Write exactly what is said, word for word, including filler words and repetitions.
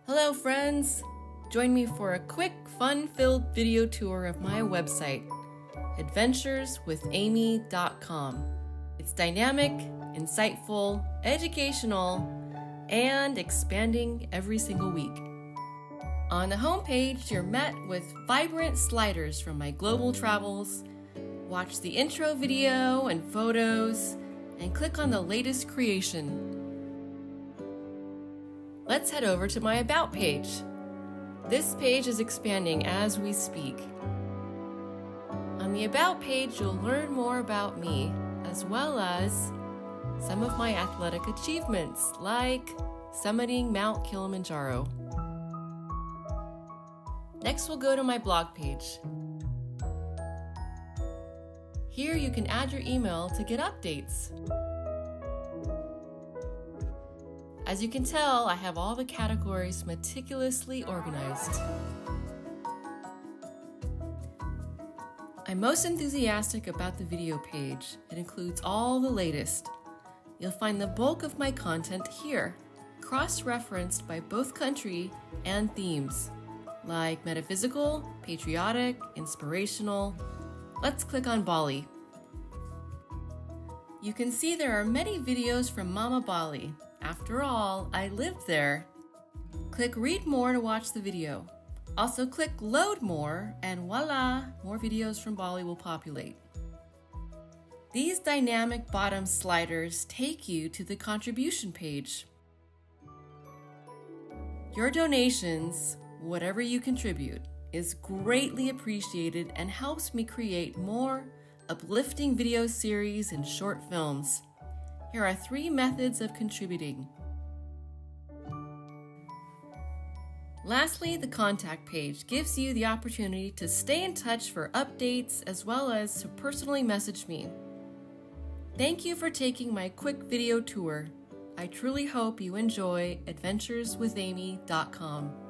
Hello friends! Join me for a quick, fun-filled video tour of my website, adventures with amy dot com. It's dynamic, insightful, educational, and expanding every single week. On the homepage, you're met with vibrant sliders from my global travels. Watch the intro video and photos, and click on the latest creation. Let's head over to my About page. This page is expanding as we speak. On the About page, you'll learn more about me, as well as some of my athletic achievements, like summiting Mount Kilimanjaro. Next, we'll go to my blog page. Here you can add your email to get updates. As you can tell, I have all the categories meticulously organized. I'm most enthusiastic about the video page. It includes all the latest. You'll find the bulk of my content here, cross-referenced by both country and themes, like metaphysical, patriotic, inspirational. Let's click on Bali. You can see there are many videos from Mama Bali. After all, I lived there. Click Read More to watch the video. Also click Load More, and voila, more videos from Bali will populate. These dynamic bottom sliders take you to the contribution page. Your donations, whatever you contribute, is greatly appreciated and helps me create more uplifting video series and short films. Here are three methods of contributing. Lastly, the contact page gives you the opportunity to stay in touch for updates as well as to personally message me. Thank you for taking my quick video tour. I truly hope you enjoy adventures with amy dot com.